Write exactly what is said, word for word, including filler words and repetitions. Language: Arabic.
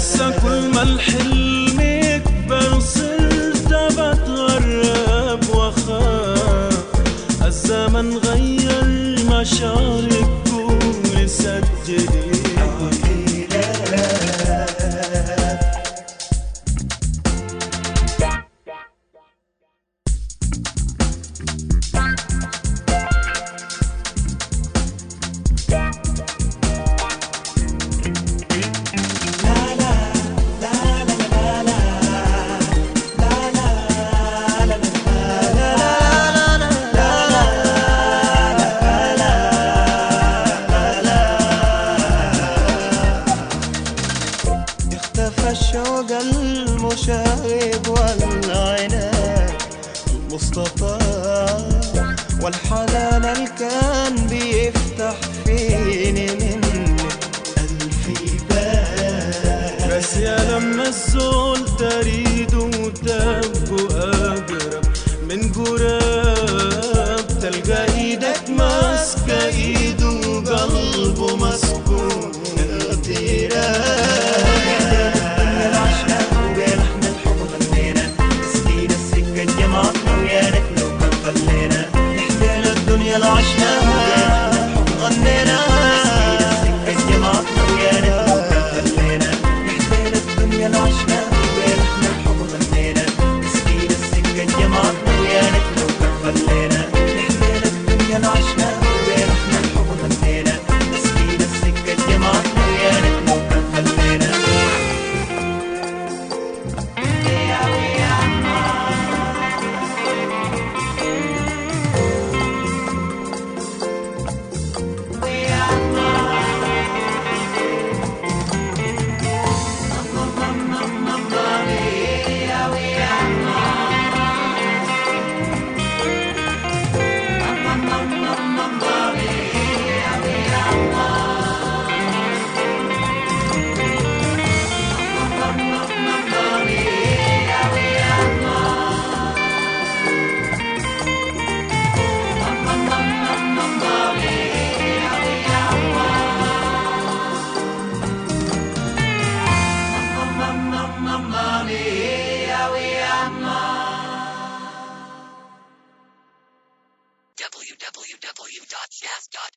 هسا كل ما الحلم يكبر صرت بتغرب واخاف الزمن غير مشاعري تكون سجلي الشوق المشاهد والعناد المصطفى والحنان اللي كان بيفتح فيني مني ألف باب. بس يا لما الزول تريد وتبقوا أقرب من قراب تلقى إيدك ماسكة إيده وقلبه مسكون اغتراب. w w w dot jazz dot